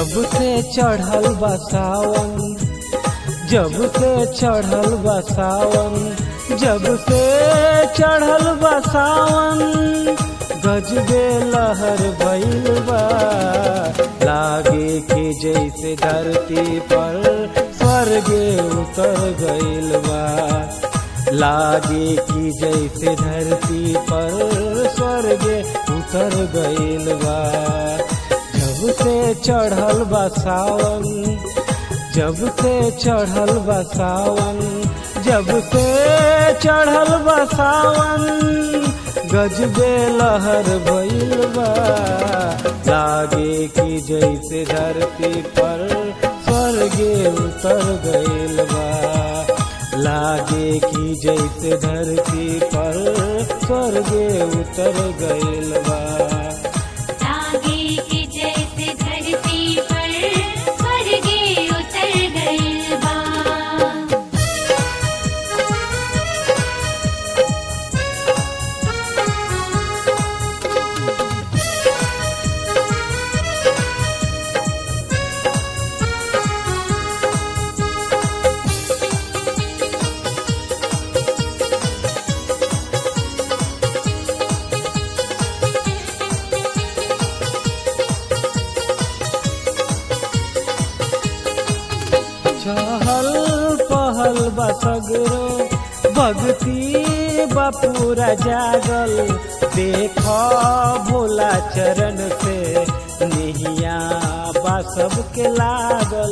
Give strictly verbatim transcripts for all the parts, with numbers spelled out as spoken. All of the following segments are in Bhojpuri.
जब से चढ़ल बा सावन, जब से चढ़ल बा सावन, जब से चढ़ल बा सावन, गजबे लहर भइल बा। लागे कि जैसे धरती पर स्वर्गे उतर गइल बा। लागे कि जैसे धरती पर स्वर्गे उतर गइल बा। जब से चढ़ल बा सावन, जब से चढ़ल बा सावन, जब से चढ़ल बा सावन, गजबे लहर भइल बा। लागे कि जैसे धरती पर स्वर्गे उतर गइल बा। लागे कि जैसे धरती पर स्वर्गे उतर गइल बा। लागे कि जैसे धरती पर स्वर्गे उतर गइल बा। चहल पहल बा सगरो, भक्ति बा पूरा जागल। देखो भोला चरण से निहिया बा सबके लागल।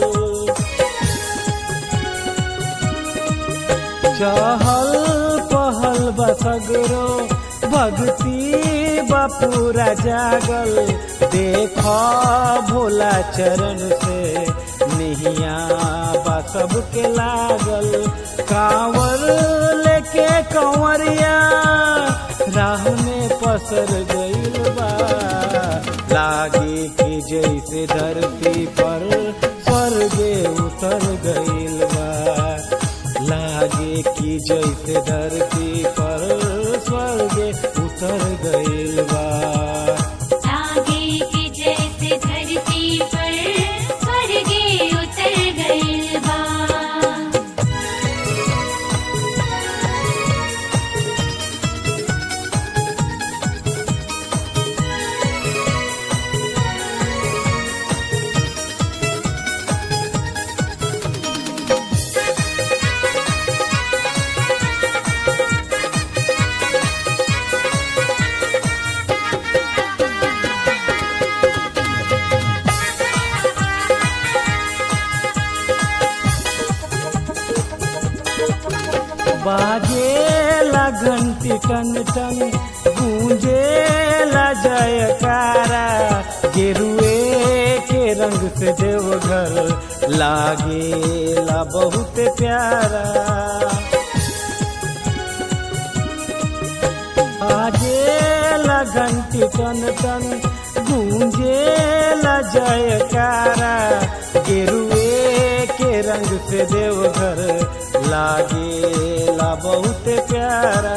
चहल पहल बा सगरो, भक्ति बा पूरा जागल। देखो भोला चरण से निहिया बा सबके लागल। कांवर लेके कंवरिया राह में पसर गइल बा। लागे कि जैसे धरती पर स्वर्गे उतर गइल बा। लागे कि जैसे धरती पर स्वर्गे उतर गइल बा। लागे कि जैसे धरती पर स्वर्गे उतर गइल बा। बाजेला घंटी टन टन, गूंजेला जयकारा। गेरुए के रंग से देवघर लागेला बहुत प्यारा। बाजेला घंटी टन टन, गूंजेला जयकारा। गेरुए के रंग से देवघर लागेला बहुत प्यारा।